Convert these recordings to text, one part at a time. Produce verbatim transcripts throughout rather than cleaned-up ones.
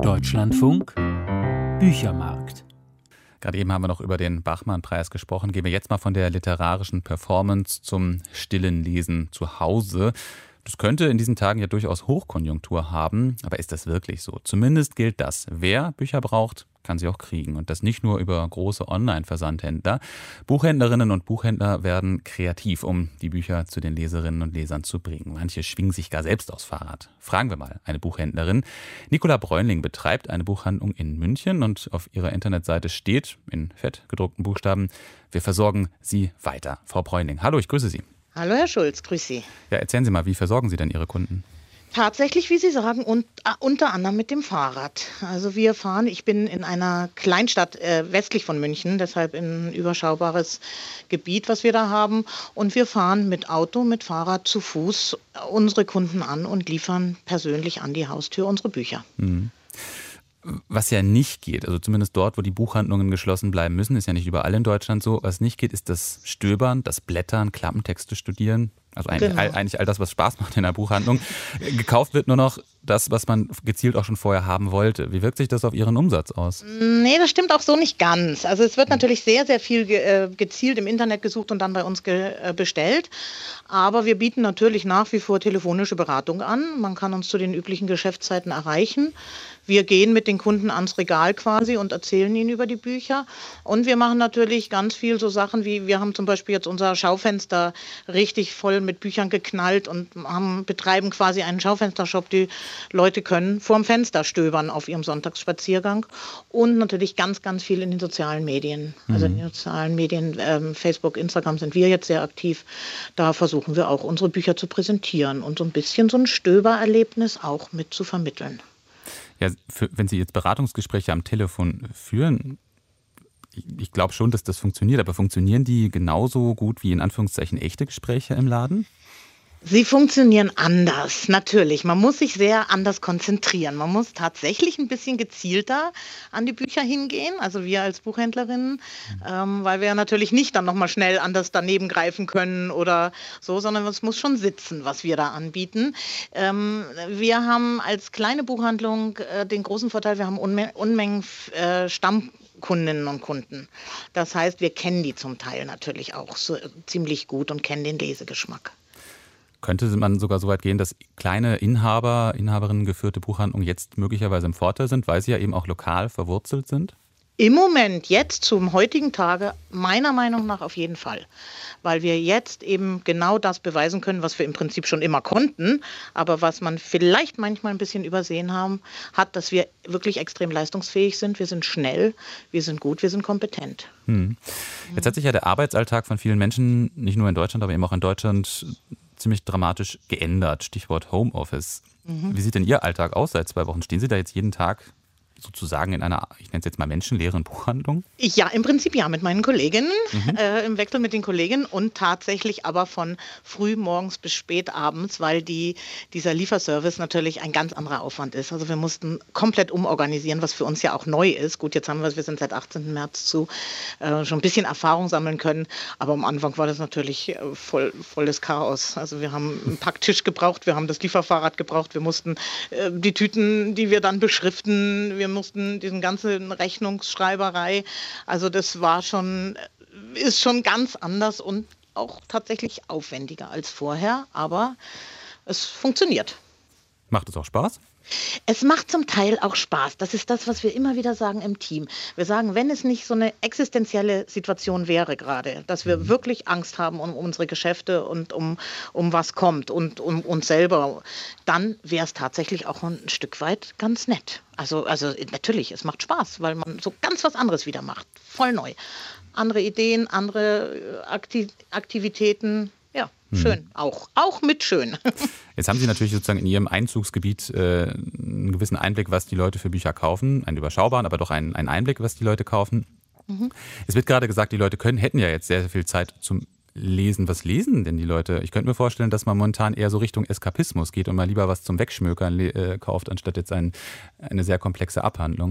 Deutschlandfunk Büchermarkt. Gerade eben haben wir noch über den Bachmann-Preis gesprochen. Gehen wir jetzt mal von der literarischen Performance zum stillen Lesen zu Hause. Das könnte in diesen Tagen ja durchaus Hochkonjunktur haben, aber ist das wirklich so? Zumindest gilt das. Wer Bücher braucht, kann sie auch kriegen. Und das nicht nur über große Online-Versandhändler. Buchhändlerinnen und Buchhändler werden kreativ, um die Bücher zu den Leserinnen und Lesern zu bringen. Manche schwingen sich gar selbst aufs Fahrrad. Fragen wir mal eine Buchhändlerin. Nicola Bräunling betreibt eine Buchhandlung in München und auf ihrer Internetseite steht, in fett gedruckten Buchstaben, wir versorgen Sie weiter. Frau Bräunling, hallo, ich grüße Sie. Hallo Herr Schulz, grüß Sie. Ja, erzählen Sie mal, wie versorgen Sie denn Ihre Kunden? Tatsächlich, wie Sie sagen, und, äh, unter anderem mit dem Fahrrad. Also wir fahren, ich bin in einer Kleinstadt äh, westlich von München, deshalb ein überschaubares Gebiet, was wir da haben. Und wir fahren mit Auto, mit Fahrrad, zu Fuß unsere Kunden an und liefern persönlich an die Haustür unsere Bücher. Mhm. Was ja nicht geht, also zumindest dort, wo die Buchhandlungen geschlossen bleiben müssen, ist ja nicht überall in Deutschland so. Was nicht geht, ist das Stöbern, das Blättern, Klappentexte studieren. Also eigentlich, Genau. all, eigentlich all das, was Spaß macht in der Buchhandlung. Gekauft wird nur noch das, was man gezielt auch schon vorher haben wollte. Wie wirkt sich das auf Ihren Umsatz aus? Nee, das stimmt auch so nicht ganz. Also es wird natürlich sehr, sehr viel ge- äh, gezielt im Internet gesucht und dann bei uns ge- äh, bestellt. Aber wir bieten natürlich nach wie vor telefonische Beratung an. Man kann uns zu den üblichen Geschäftszeiten erreichen. Wir gehen mit den Kunden ans Regal quasi und erzählen ihnen über die Bücher. Und wir machen natürlich ganz viel so Sachen wie, wir haben zum Beispiel jetzt unser Schaufenster richtig voll mit Büchern geknallt und haben, betreiben quasi einen Schaufenstershop. Die Leute können vorm Fenster stöbern auf ihrem Sonntagsspaziergang. Und natürlich ganz, ganz viel in den sozialen Medien. Mhm. Also in den sozialen Medien, ähm, Facebook, Instagram sind wir jetzt sehr aktiv. Da versuchen wir auch unsere Bücher zu präsentieren und so ein bisschen so ein Stöbererlebnis auch mit zu vermitteln. Ja, für, wenn Sie jetzt Beratungsgespräche am Telefon führen, ich, ich glaube schon, dass das funktioniert, aber funktionieren die genauso gut wie in Anführungszeichen echte Gespräche im Laden? Sie funktionieren anders, natürlich. Man muss sich sehr anders konzentrieren. Man muss tatsächlich ein bisschen gezielter an die Bücher hingehen, also wir als Buchhändlerinnen, ähm, weil wir ja natürlich nicht dann nochmal schnell anders daneben greifen können oder so, sondern es muss schon sitzen, was wir da anbieten. Ähm, wir haben als kleine Buchhandlung äh, den großen Vorteil, wir haben Unme- Unmengen äh, Stamm Kundinnen und Kunden. Das heißt, wir kennen die zum Teil natürlich auch so, ziemlich gut und kennen den Lesegeschmack. Könnte man sogar so weit gehen, dass kleine Inhaber, Inhaberinnen geführte Buchhandlungen jetzt möglicherweise im Vorteil sind, weil sie ja eben auch lokal verwurzelt sind? Im Moment, jetzt zum heutigen Tage, meiner Meinung nach auf jeden Fall. Weil wir jetzt eben genau das beweisen können, was wir im Prinzip schon immer konnten, aber was man vielleicht manchmal ein bisschen übersehen haben, hat, dass wir wirklich extrem leistungsfähig sind. Wir sind schnell, wir sind gut, wir sind kompetent. Hm. Jetzt hat sich ja der Arbeitsalltag von vielen Menschen, nicht nur in Deutschland, aber eben auch in Deutschland, ziemlich dramatisch geändert. Stichwort Homeoffice. Mhm. Wie sieht denn Ihr Alltag aus seit zwei Wochen? Stehen Sie da jetzt jeden Tag sozusagen in einer, ich nenne es jetzt mal menschenleeren Buchhandlung? Ja, im Prinzip ja, mit meinen Kolleginnen, Mhm. äh, im Wechsel mit den Kolleginnen und tatsächlich aber von früh morgens bis spät abends, weil die, dieser Lieferservice natürlich ein ganz anderer Aufwand ist. Also wir mussten komplett umorganisieren, was für uns ja auch neu ist. Gut, jetzt haben wir, wir sind seit achtzehnten März zu, äh, schon ein bisschen Erfahrung sammeln können, aber am Anfang war das natürlich äh, voll, volles Chaos. Also wir haben einen Packtisch gebraucht, wir haben das Lieferfahrrad gebraucht, wir mussten äh, die Tüten, die wir dann beschriften, wir mussten diesen ganzen Rechnungsschreiberei, also das war schon, ist schon ganz anders und auch tatsächlich aufwendiger als vorher, aber es funktioniert. Macht es auch Spaß? Es macht zum Teil auch Spaß. Das ist das, was wir immer wieder sagen im Team. Wir sagen, wenn es nicht so eine existenzielle Situation wäre gerade, dass wir wirklich Angst haben um unsere Geschäfte und um, um was kommt und um uns selber, dann wäre es tatsächlich auch ein Stück weit ganz nett. Also, also natürlich, es macht Spaß, weil man so ganz was anderes wieder macht. Voll neu. Andere Ideen, andere Akti- Aktivitäten. Ja, schön. Hm. Auch. Auch mit schön. Jetzt haben Sie natürlich sozusagen in Ihrem Einzugsgebiet äh, einen gewissen Einblick, was die Leute für Bücher kaufen. Einen überschaubaren, aber doch einen, einen Einblick, was die Leute kaufen. Mhm. Es wird gerade gesagt, die Leute können, hätten ja jetzt sehr, sehr viel Zeit zum Lesen. Was lesen denn die Leute? Ich könnte mir vorstellen, dass man momentan eher so Richtung Eskapismus geht und mal lieber was zum Wegschmökern äh, kauft, anstatt jetzt ein, eine sehr komplexe Abhandlung.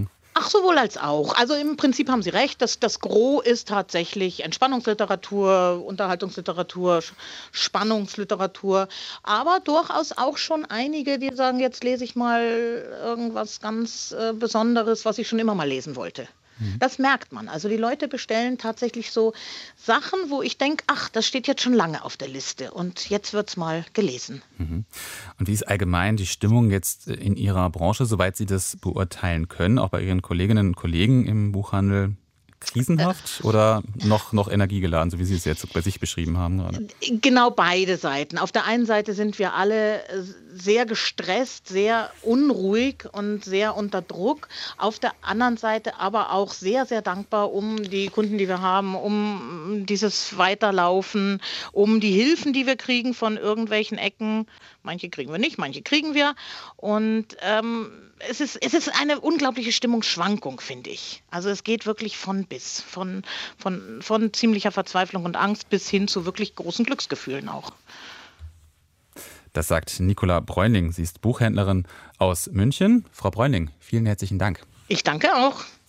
Ach, sowohl als auch. Also im Prinzip haben Sie recht, dass das Gros ist tatsächlich Entspannungsliteratur, Unterhaltungsliteratur, Sch- Spannungsliteratur, aber durchaus auch schon einige, die sagen, jetzt lese ich mal irgendwas ganz äh, Besonderes, was ich schon immer mal lesen wollte. Das merkt man. Also die Leute bestellen tatsächlich so Sachen, wo ich denke, ach, das steht jetzt schon lange auf der Liste und jetzt wird's mal gelesen. Mhm. Und wie ist allgemein die Stimmung jetzt in Ihrer Branche, soweit Sie das beurteilen können, auch bei Ihren Kolleginnen und Kollegen im Buchhandel? Krisenhaft oder noch, noch energiegeladen, so wie Sie es jetzt bei sich beschrieben haben gerade? Genau beide Seiten. Auf der einen Seite sind wir alle sehr gestresst, sehr unruhig und sehr unter Druck. Auf der anderen Seite aber auch sehr, sehr dankbar um die Kunden, die wir haben, um dieses Weiterlaufen, um die Hilfen, die wir kriegen von irgendwelchen Ecken. Manche kriegen wir nicht, manche kriegen wir. Und ähm, es ist, es ist eine unglaubliche Stimmungsschwankung, finde ich. Also es geht wirklich von bis, von, von, von ziemlicher Verzweiflung und Angst bis hin zu wirklich großen Glücksgefühlen auch. Das sagt Nicola Bräuning. Sie ist Buchhändlerin aus München. Frau Bräuning, vielen herzlichen Dank. Ich danke auch.